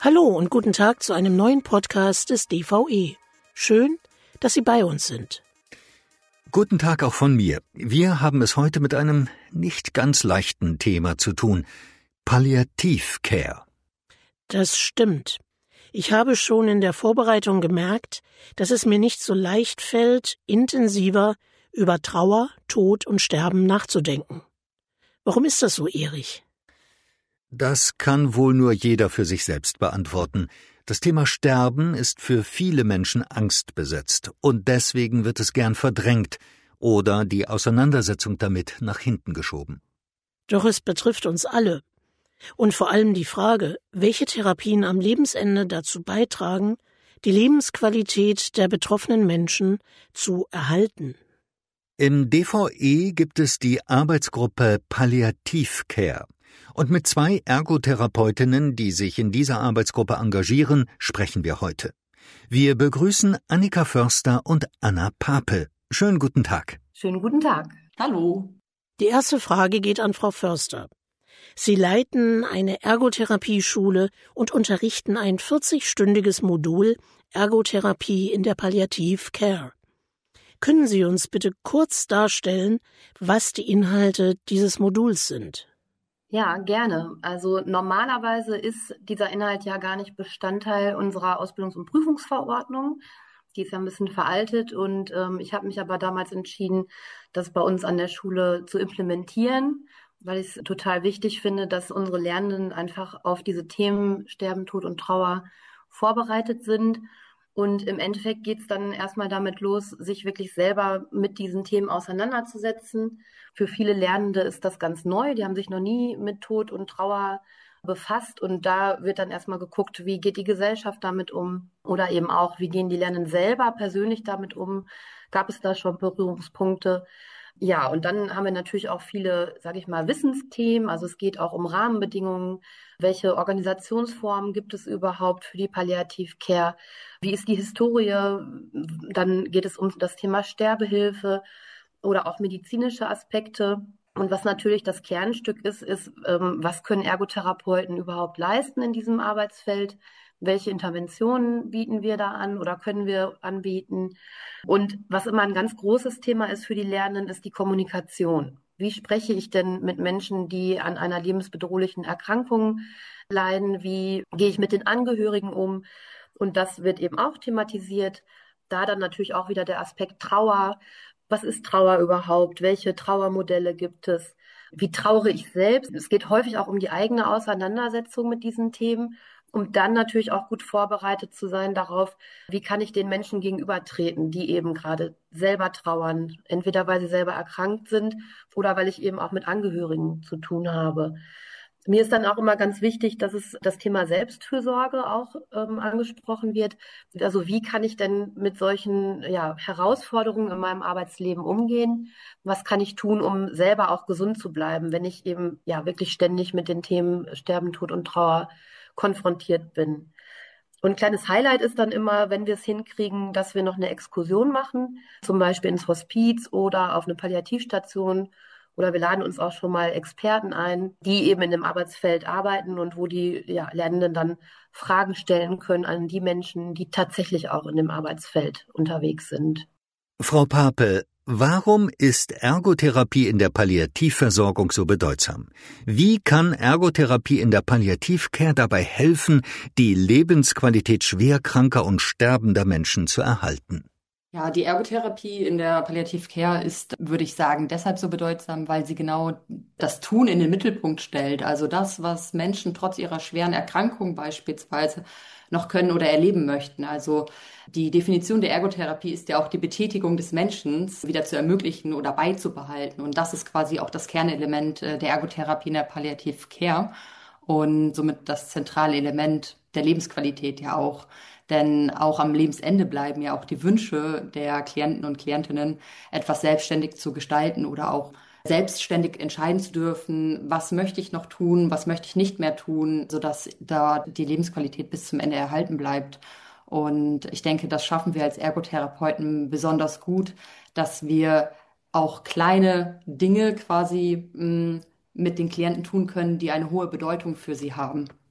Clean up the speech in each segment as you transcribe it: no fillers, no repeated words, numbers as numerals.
Hallo und guten Tag zu einem neuen Podcast des DVE. Schön, dass Sie bei uns sind. Guten Tag auch von mir. Wir haben es heute mit einem nicht ganz leichten Thema zu tun. Palliativcare. Das stimmt. Ich habe schon in der Vorbereitung gemerkt, dass es mir nicht so leicht fällt, intensiver über Trauer, Tod und Sterben nachzudenken. Warum ist das so, Erich? Das kann wohl nur jeder für sich selbst beantworten. Das Thema Sterben ist für viele Menschen angstbesetzt und deswegen wird es gern verdrängt oder die Auseinandersetzung damit nach hinten geschoben. Doch es betrifft uns alle. Und vor allem die Frage, welche Therapien am Lebensende dazu beitragen, die Lebensqualität der betroffenen Menschen zu erhalten. Im DVE gibt es die Arbeitsgruppe Palliativcare. Und mit 2 Ergotherapeutinnen, die sich in dieser Arbeitsgruppe engagieren, sprechen wir heute. Wir begrüßen Annika Förster und Anna Pape. Schönen guten Tag. Schönen guten Tag. Hallo. Die erste Frage geht an Frau Förster. Sie leiten eine Ergotherapieschule und unterrichten ein 40-stündiges Modul Ergotherapie in der Palliativcare. Können Sie uns bitte kurz darstellen, was die Inhalte dieses Moduls sind? Ja, gerne. Also normalerweise ist dieser Inhalt ja gar nicht Bestandteil unserer Ausbildungs- und Prüfungsverordnung. Die ist ja ein bisschen veraltet und ich habe mich aber damals entschieden, das bei uns an der Schule zu implementieren, weil ich es total wichtig finde, dass unsere Lernenden einfach auf diese Themen Sterben, Tod und Trauer vorbereitet sind. Und im Endeffekt geht es dann erstmal damit los, sich wirklich selber mit diesen Themen auseinanderzusetzen. Für viele Lernende ist das ganz neu. Die haben sich noch nie mit Tod und Trauer befasst. Und da wird dann erstmal geguckt, wie geht die Gesellschaft damit um? Oder eben auch, wie gehen die Lernenden selber persönlich damit um? Gab es da schon Berührungspunkte? Ja, und dann haben wir natürlich auch viele, sage ich mal, Wissensthemen. Also es geht auch um Rahmenbedingungen. Welche Organisationsformen gibt es überhaupt für die Palliativcare? Wie ist die Historie? Dann geht es um das Thema Sterbehilfe oder auch medizinische Aspekte. Und was natürlich das Kernstück ist, was können Ergotherapeuten überhaupt leisten in diesem Arbeitsfeld? Welche Interventionen bieten wir da an oder können wir anbieten? Und was immer ein ganz großes Thema ist für die Lernenden, ist die Kommunikation. Wie spreche ich denn mit Menschen, die an einer lebensbedrohlichen Erkrankung leiden? Wie gehe ich mit den Angehörigen um? Und das wird eben auch thematisiert. Da dann natürlich auch wieder der Aspekt Trauer. Was ist Trauer überhaupt? Welche Trauermodelle gibt es? Wie trauere ich selbst? Es geht häufig auch um die eigene Auseinandersetzung mit diesen Themen, um dann natürlich auch gut vorbereitet zu sein darauf, wie kann ich den Menschen gegenübertreten, die eben gerade selber trauern, entweder weil sie selber erkrankt sind oder weil ich eben auch mit Angehörigen zu tun habe. Mir ist dann auch immer ganz wichtig, dass es das Thema Selbstfürsorge auch angesprochen wird. Also wie kann ich denn mit solchen Herausforderungen in meinem Arbeitsleben umgehen? Was kann ich tun, um selber auch gesund zu bleiben, wenn ich eben wirklich ständig mit den Themen Sterben, Tod und Trauer konfrontiert bin? Und ein kleines Highlight ist dann immer, wenn wir es hinkriegen, dass wir noch eine Exkursion machen, zum Beispiel ins Hospiz oder auf eine Palliativstation. Oder wir laden uns auch schon mal Experten ein, die eben in dem Arbeitsfeld arbeiten und wo die Lernenden dann Fragen stellen können an die Menschen, die tatsächlich auch in dem Arbeitsfeld unterwegs sind. Frau Pape, warum ist Ergotherapie in der Palliativversorgung so bedeutsam? Wie kann Ergotherapie in der Palliativcare dabei helfen, die Lebensqualität schwerkranker und sterbender Menschen zu erhalten? Ja, die Ergotherapie in der Palliativcare ist, würde ich sagen, deshalb so bedeutsam, weil sie genau das Tun in den Mittelpunkt stellt. Also das, was Menschen trotz ihrer schweren Erkrankung beispielsweise noch können oder erleben möchten. Also die Definition der Ergotherapie ist ja auch die Betätigung des Menschen wieder zu ermöglichen oder beizubehalten. Und das ist quasi auch das Kernelement der Ergotherapie in der Palliativcare und somit das zentrale Element der Lebensqualität ja auch. Denn auch am Lebensende bleiben ja auch die Wünsche der Klienten und Klientinnen, etwas selbstständig zu gestalten oder auch selbstständig entscheiden zu dürfen, was möchte ich noch tun, was möchte ich nicht mehr tun, sodass da die Lebensqualität bis zum Ende erhalten bleibt. Und ich denke, das schaffen wir als Ergotherapeuten besonders gut, dass wir auch kleine Dinge quasi mit den Klienten tun können, die eine hohe Bedeutung für sie haben.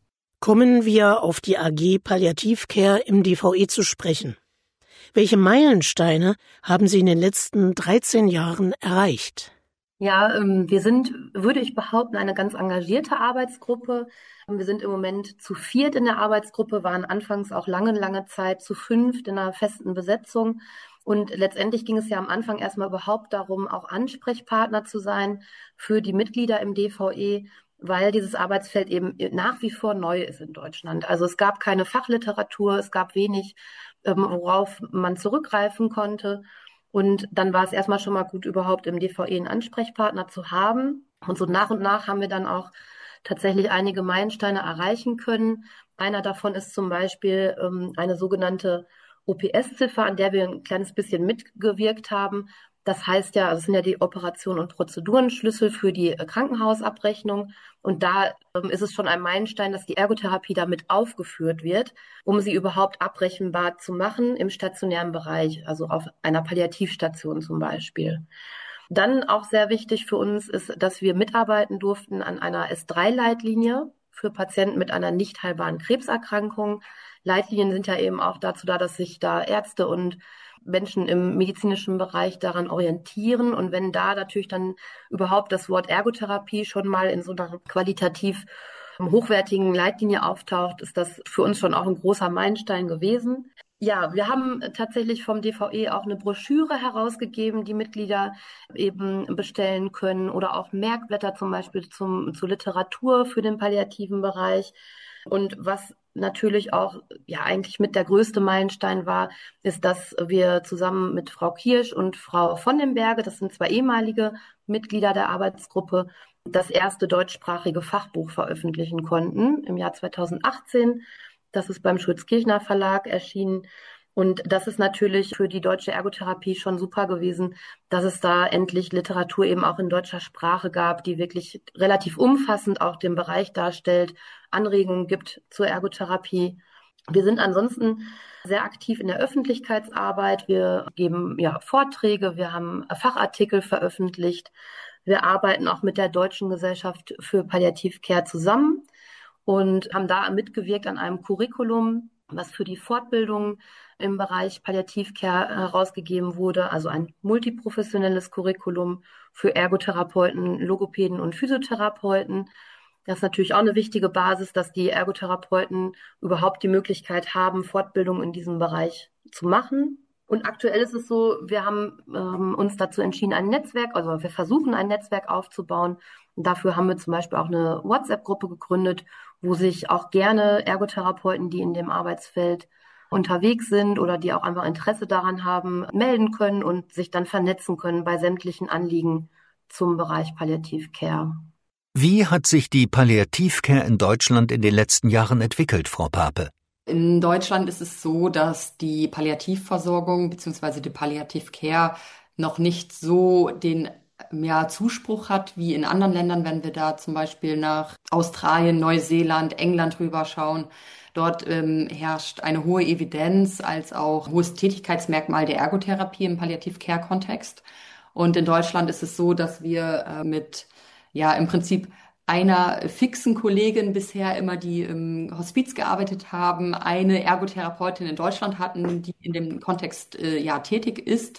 Kommen wir auf die AG Palliativcare im DVE zu sprechen. Welche Meilensteine haben Sie in den letzten 13 Jahren erreicht? Ja, wir sind, würde ich behaupten, eine ganz engagierte Arbeitsgruppe. Wir sind im Moment zu viert in der Arbeitsgruppe, waren anfangs auch lange Zeit zu fünft in einer festen Besetzung. Und letztendlich ging es ja am Anfang erstmal überhaupt darum, auch Ansprechpartner zu sein für die Mitglieder im DVE, weil dieses Arbeitsfeld eben nach wie vor neu ist in Deutschland. Also es gab keine Fachliteratur, es gab wenig, worauf man zurückgreifen konnte. Und dann war es erstmal schon mal gut, überhaupt im DVE einen Ansprechpartner zu haben. Und so nach und nach haben wir dann auch tatsächlich einige Meilensteine erreichen können. Einer davon ist zum Beispiel eine sogenannte OPS-Ziffer, an der wir ein kleines bisschen mitgewirkt haben. Das heißt ja, also es sind ja die Operationen und Prozedurenschlüssel für die Krankenhausabrechnung. Und da ist es schon ein Meilenstein, dass die Ergotherapie damit aufgeführt wird, um sie überhaupt abrechenbar zu machen im stationären Bereich, also auf einer Palliativstation zum Beispiel. Dann auch sehr wichtig für uns ist, dass wir mitarbeiten durften an einer S3-Leitlinie für Patienten mit einer nicht heilbaren Krebserkrankung. Leitlinien sind ja eben auch dazu da, dass sich da Ärzte und Menschen im medizinischen Bereich daran orientieren. Und wenn da natürlich dann überhaupt das Wort Ergotherapie schon mal in so einer qualitativ hochwertigen Leitlinie auftaucht, ist das für uns schon auch ein großer Meilenstein gewesen. Ja, wir haben tatsächlich vom DVE auch eine Broschüre herausgegeben, die Mitglieder eben bestellen können, oder auch Merkblätter zum Beispiel zur Literatur für den palliativen Bereich. Und was natürlich auch ja eigentlich mit der größte Meilenstein war, ist, dass wir zusammen mit Frau Kirsch und Frau von den Berge, das sind zwei ehemalige Mitglieder der Arbeitsgruppe, das erste deutschsprachige Fachbuch veröffentlichen konnten im Jahr 2018. Das ist beim Schulz-Kirchner Verlag erschienen. Und das ist natürlich für die deutsche Ergotherapie schon super gewesen, dass es da endlich Literatur eben auch in deutscher Sprache gab, die wirklich relativ umfassend auch den Bereich darstellt, Anregungen gibt zur Ergotherapie. Wir sind ansonsten sehr aktiv in der Öffentlichkeitsarbeit. Wir geben ja Vorträge, wir haben Fachartikel veröffentlicht. Wir arbeiten auch mit der Deutschen Gesellschaft für Palliativcare zusammen und haben da mitgewirkt an einem Curriculum, was für die Fortbildung im Bereich Palliativcare herausgegeben wurde, also ein multiprofessionelles Curriculum für Ergotherapeuten, Logopäden und Physiotherapeuten. Das ist natürlich auch eine wichtige Basis, dass die Ergotherapeuten überhaupt die Möglichkeit haben, Fortbildung in diesem Bereich zu machen. Und aktuell ist es so, wir haben uns dazu entschieden, ein Netzwerk, also wir versuchen ein Netzwerk aufzubauen. Und dafür haben wir zum Beispiel auch eine WhatsApp-Gruppe gegründet, wo sich auch gerne Ergotherapeuten, die in dem Arbeitsfeld unterwegs sind oder die auch einfach Interesse daran haben, melden können und sich dann vernetzen können bei sämtlichen Anliegen zum Bereich Palliativcare. Wie hat sich die Palliativcare in Deutschland in den letzten Jahren entwickelt, Frau Pape? In Deutschland ist es so, dass die Palliativversorgung bzw. die Palliativcare noch nicht so den Zuspruch hat wie in anderen Ländern, wenn wir da zum Beispiel nach Australien, Neuseeland, England rüberschauen. Dort herrscht eine hohe Evidenz als auch hohes Tätigkeitsmerkmal der Ergotherapie im Palliativ-Care-Kontext. Und in Deutschland ist es so, dass wir mit im Prinzip einer fixen Kollegin bisher immer, die im Hospiz gearbeitet haben, eine Ergotherapeutin in Deutschland hatten, die in dem Kontext tätig ist.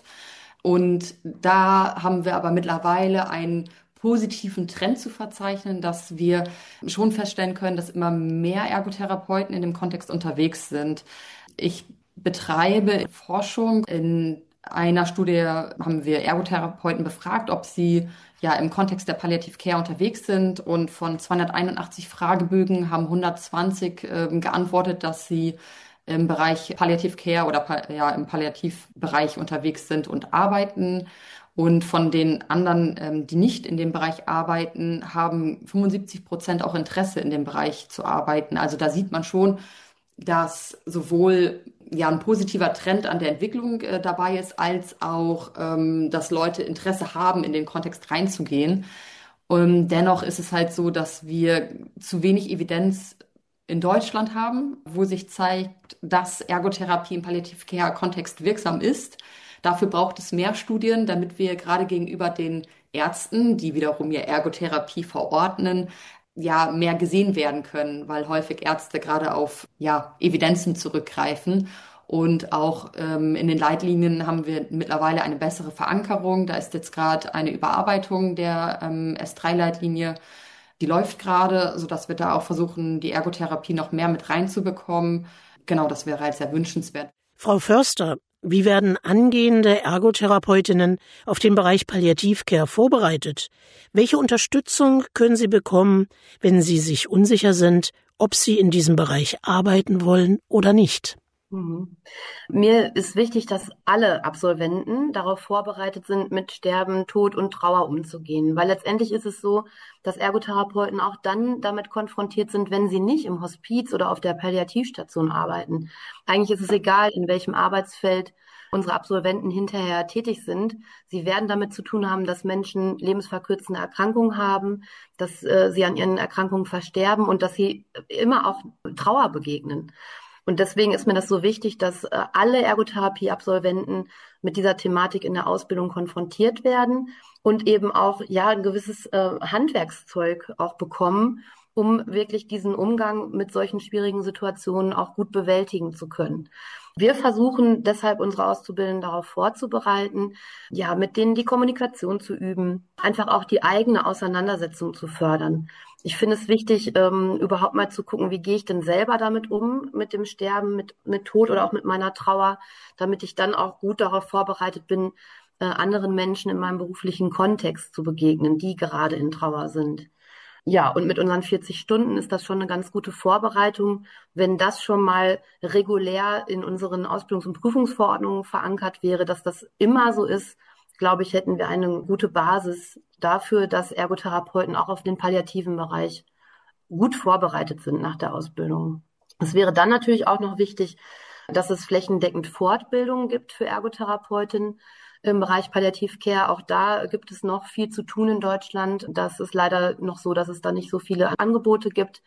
Und da haben wir aber mittlerweile einen positiven Trend zu verzeichnen, dass wir schon feststellen können, dass immer mehr Ergotherapeuten in dem Kontext unterwegs sind. Ich betreibe Forschung. In einer Studie haben wir Ergotherapeuten befragt, ob sie im Kontext der Palliative Care unterwegs sind. Und von 281 Fragebögen haben 120 geantwortet, dass sie im Bereich Palliative Care oder im Palliativbereich unterwegs sind und arbeiten. Und von den anderen, die nicht in dem Bereich arbeiten, haben 75% auch Interesse, in dem Bereich zu arbeiten. Also da sieht man schon, dass sowohl ein positiver Trend an der Entwicklung dabei ist, als auch, dass Leute Interesse haben, in den Kontext reinzugehen. Dennoch ist es halt so, dass wir zu wenig Evidenz in Deutschland haben, wo sich zeigt, dass Ergotherapie im Palliative-Care-Kontext wirksam ist. Dafür braucht es mehr Studien, damit wir gerade gegenüber den Ärzten, die wiederum ja Ergotherapie verordnen, mehr gesehen werden können, weil häufig Ärzte gerade auf Evidenzen zurückgreifen. Und auch in den Leitlinien haben wir mittlerweile eine bessere Verankerung. Da ist jetzt gerade eine Überarbeitung der S3-Leitlinie. Die läuft gerade, sodass wir da auch versuchen, die Ergotherapie noch mehr mit reinzubekommen. Genau, das wäre halt sehr wünschenswert. Frau Förster, wie werden angehende Ergotherapeutinnen auf den Bereich Palliativcare vorbereitet? Welche Unterstützung können sie bekommen, wenn sie sich unsicher sind, ob sie in diesem Bereich arbeiten wollen oder nicht? Mir ist wichtig, dass alle Absolventen darauf vorbereitet sind, mit Sterben, Tod und Trauer umzugehen. Weil letztendlich ist es so, dass Ergotherapeuten auch dann damit konfrontiert sind, wenn sie nicht im Hospiz oder auf der Palliativstation arbeiten. Eigentlich ist es egal, in welchem Arbeitsfeld unsere Absolventen hinterher tätig sind. Sie werden damit zu tun haben, dass Menschen lebensverkürzende Erkrankungen haben, dass sie an ihren Erkrankungen versterben und dass sie immer auch Trauer begegnen. Und deswegen ist mir das so wichtig, dass alle Ergotherapie-Absolventen mit dieser Thematik in der Ausbildung konfrontiert werden und eben auch ein gewisses Handwerkszeug auch bekommen, um wirklich diesen Umgang mit solchen schwierigen Situationen auch gut bewältigen zu können. Wir versuchen deshalb unsere Auszubildenden darauf vorzubereiten, mit denen die Kommunikation zu üben, einfach auch die eigene Auseinandersetzung zu fördern. Ich finde es wichtig, überhaupt mal zu gucken, wie gehe ich denn selber damit um, mit dem Sterben, mit Tod oder auch mit meiner Trauer, damit ich dann auch gut darauf vorbereitet bin, anderen Menschen in meinem beruflichen Kontext zu begegnen, die gerade in Trauer sind. Ja, und mit unseren 40 Stunden ist das schon eine ganz gute Vorbereitung. Wenn das schon mal regulär in unseren Ausbildungs- und Prüfungsverordnungen verankert wäre, dass das immer so ist, glaube ich, hätten wir eine gute Basis dafür, dass Ergotherapeuten auch auf den palliativen Bereich gut vorbereitet sind nach der Ausbildung. Es wäre dann natürlich auch noch wichtig, dass es flächendeckend Fortbildungen gibt für Ergotherapeutinnen im Bereich Palliativcare. Auch da gibt es noch viel zu tun in Deutschland. Das ist leider noch so, dass es da nicht so viele Angebote gibt.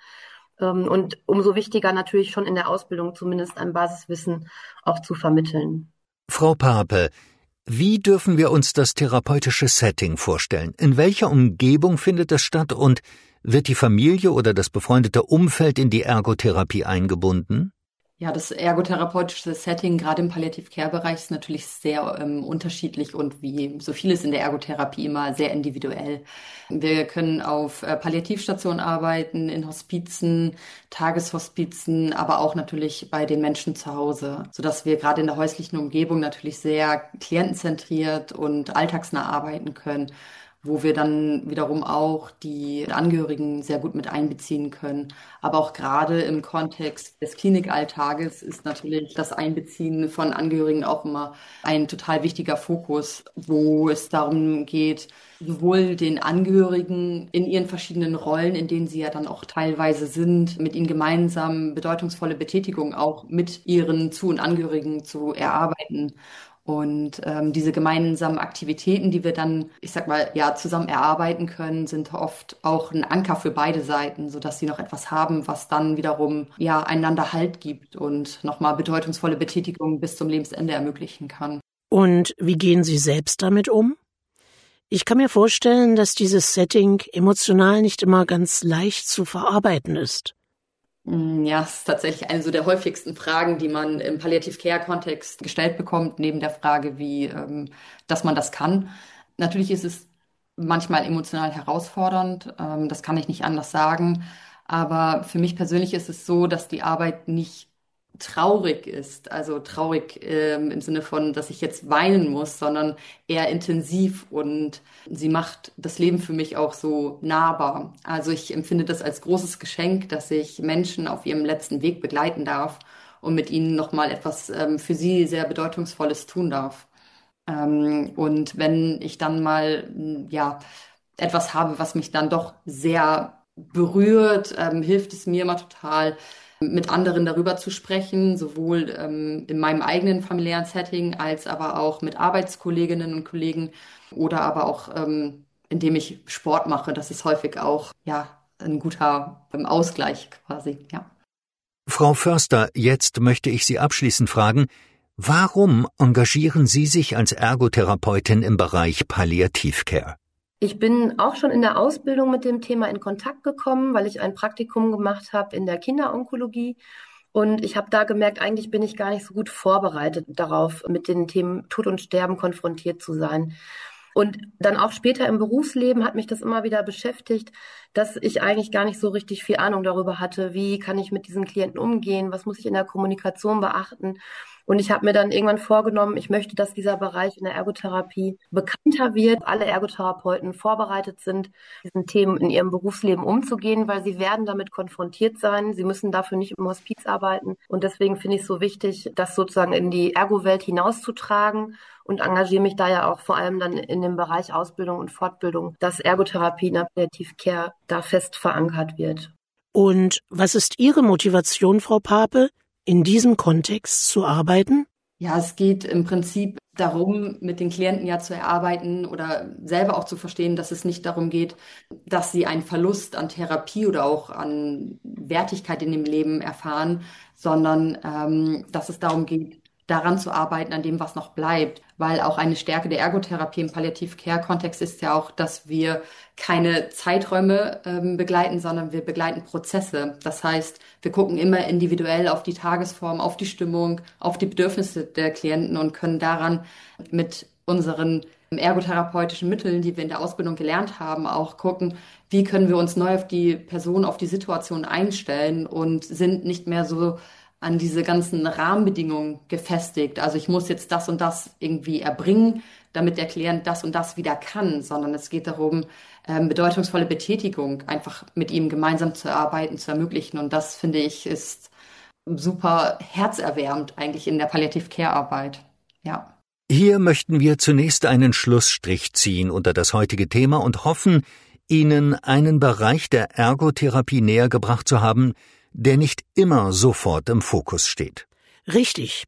Und umso wichtiger natürlich schon in der Ausbildung zumindest ein Basiswissen auch zu vermitteln. Frau Pape, wie dürfen wir uns das therapeutische Setting vorstellen? In welcher Umgebung findet es statt und wird die Familie oder das befreundete Umfeld in die Ergotherapie eingebunden? Ja, das ergotherapeutische Setting, gerade im Palliativ-Care-Bereich, ist natürlich sehr unterschiedlich und wie so vieles in der Ergotherapie immer sehr individuell. Wir können auf Palliativstationen arbeiten, in Hospizen, Tageshospizen, aber auch natürlich bei den Menschen zu Hause, sodass wir gerade in der häuslichen Umgebung natürlich sehr klientenzentriert und alltagsnah arbeiten können, wo wir dann wiederum auch die Angehörigen sehr gut mit einbeziehen können. Aber auch gerade im Kontext des Klinikalltages ist natürlich das Einbeziehen von Angehörigen auch immer ein total wichtiger Fokus, wo es darum geht, sowohl den Angehörigen in ihren verschiedenen Rollen, in denen sie ja dann auch teilweise sind, mit ihnen gemeinsam bedeutungsvolle Betätigungen auch mit ihren Zu- und Angehörigen zu erarbeiten. Und diese gemeinsamen Aktivitäten, die wir dann, zusammen erarbeiten können, sind oft auch ein Anker für beide Seiten, sodass sie noch etwas haben, was dann wiederum einander Halt gibt und nochmal bedeutungsvolle Betätigungen bis zum Lebensende ermöglichen kann. Und wie gehen Sie selbst damit um? Ich kann mir vorstellen, dass dieses Setting emotional nicht immer ganz leicht zu verarbeiten ist. Ja, es ist tatsächlich eine so der häufigsten Fragen, die man im Palliativ-Care-Kontext gestellt bekommt, neben der Frage, dass man das kann. Natürlich ist es manchmal emotional herausfordernd, das kann ich nicht anders sagen. Aber für mich persönlich ist es so, dass die Arbeit nicht traurig ist, also traurig im Sinne von, dass ich jetzt weinen muss, sondern eher intensiv und sie macht das Leben für mich auch so nahbar. Also ich empfinde das als großes Geschenk, dass ich Menschen auf ihrem letzten Weg begleiten darf und mit ihnen nochmal etwas für sie sehr Bedeutungsvolles tun darf. Und wenn ich dann mal etwas habe, was mich dann doch sehr berührt, hilft es mir immer total, mit anderen darüber zu sprechen, sowohl in meinem eigenen familiären Setting als aber auch mit Arbeitskolleginnen und Kollegen oder aber auch indem ich Sport mache. Das ist häufig auch ein guter Ausgleich quasi, ja. Frau Förster, jetzt möchte ich Sie abschließend fragen, warum engagieren Sie sich als Ergotherapeutin im Bereich Palliativcare? Ich bin auch schon in der Ausbildung mit dem Thema in Kontakt gekommen, weil ich ein Praktikum gemacht habe in der Kinderonkologie. Und ich habe da gemerkt, eigentlich bin ich gar nicht so gut vorbereitet darauf, mit den Themen Tod und Sterben konfrontiert zu sein. Und dann auch später im Berufsleben hat mich das immer wieder beschäftigt, dass ich eigentlich gar nicht so richtig viel Ahnung darüber hatte, wie kann ich mit diesen Klienten umgehen, was muss ich in der Kommunikation beachten. Und ich habe mir dann irgendwann vorgenommen, ich möchte, dass dieser Bereich in der Ergotherapie bekannter wird, alle Ergotherapeuten vorbereitet sind, diesen Themen in ihrem Berufsleben umzugehen, weil sie werden damit konfrontiert sein. Sie müssen dafür nicht im Hospiz arbeiten. Und deswegen finde ich es so wichtig, das sozusagen in die Ergo-Welt hinauszutragen und engagiere mich da ja auch vor allem dann in dem Bereich Ausbildung und Fortbildung, dass Ergotherapie in der Palliative Care da fest verankert wird. Und was ist Ihre Motivation, Frau Pape, in diesem Kontext zu arbeiten? Ja, es geht im Prinzip darum, mit den Klienten ja zu erarbeiten oder selber auch zu verstehen, dass es nicht darum geht, dass sie einen Verlust an Therapie oder auch an Wertigkeit in dem Leben erfahren, sondern dass es darum geht, daran zu arbeiten, an dem, was noch bleibt. Weil auch eine Stärke der Ergotherapie im Palliativ-Care-Kontext ist ja auch, dass wir keine Zeiträume begleiten, sondern wir begleiten Prozesse. Das heißt, wir gucken immer individuell auf die Tagesform, auf die Stimmung, auf die Bedürfnisse der Klienten und können daran mit unseren ergotherapeutischen Mitteln, die wir in der Ausbildung gelernt haben, auch gucken, wie können wir uns neu auf die Person, auf die Situation einstellen und sind nicht mehr so an diese ganzen Rahmenbedingungen gefestigt. Also ich muss jetzt das und das irgendwie erbringen, damit der Klient das und das wieder kann, sondern es geht darum, bedeutungsvolle Betätigung einfach mit ihm gemeinsam zu arbeiten, zu ermöglichen. Und das, finde ich, ist super herzerwärmend eigentlich in der Palliativ-Care-Arbeit. Ja. Hier möchten wir zunächst einen Schlussstrich ziehen unter das heutige Thema und hoffen, Ihnen einen Bereich der Ergotherapie näher gebracht zu haben, der nicht immer sofort im Fokus steht. Richtig.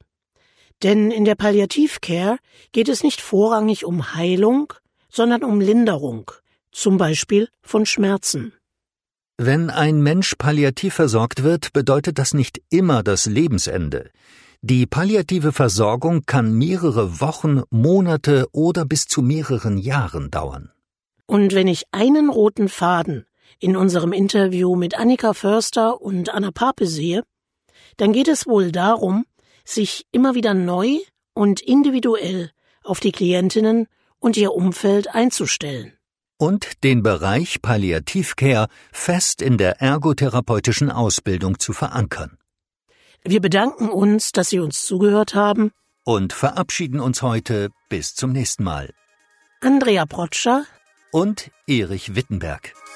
Denn in der Palliativ-Care geht es nicht vorrangig um Heilung, sondern um Linderung, zum Beispiel von Schmerzen. Wenn ein Mensch palliativ versorgt wird, bedeutet das nicht immer das Lebensende. Die palliative Versorgung kann mehrere Wochen, Monate oder bis zu mehreren Jahren dauern. Und wenn ich einen roten Faden in unserem Interview mit Annika Förster und Anna Pape sehe, dann geht es wohl darum, sich immer wieder neu und individuell auf die Klientinnen und ihr Umfeld einzustellen. Und den Bereich Palliativ-Care fest in der ergotherapeutischen Ausbildung zu verankern. Wir bedanken uns, dass Sie uns zugehört haben und verabschieden uns heute bis zum nächsten Mal. Andrea Protscher und Erich Wittenberg.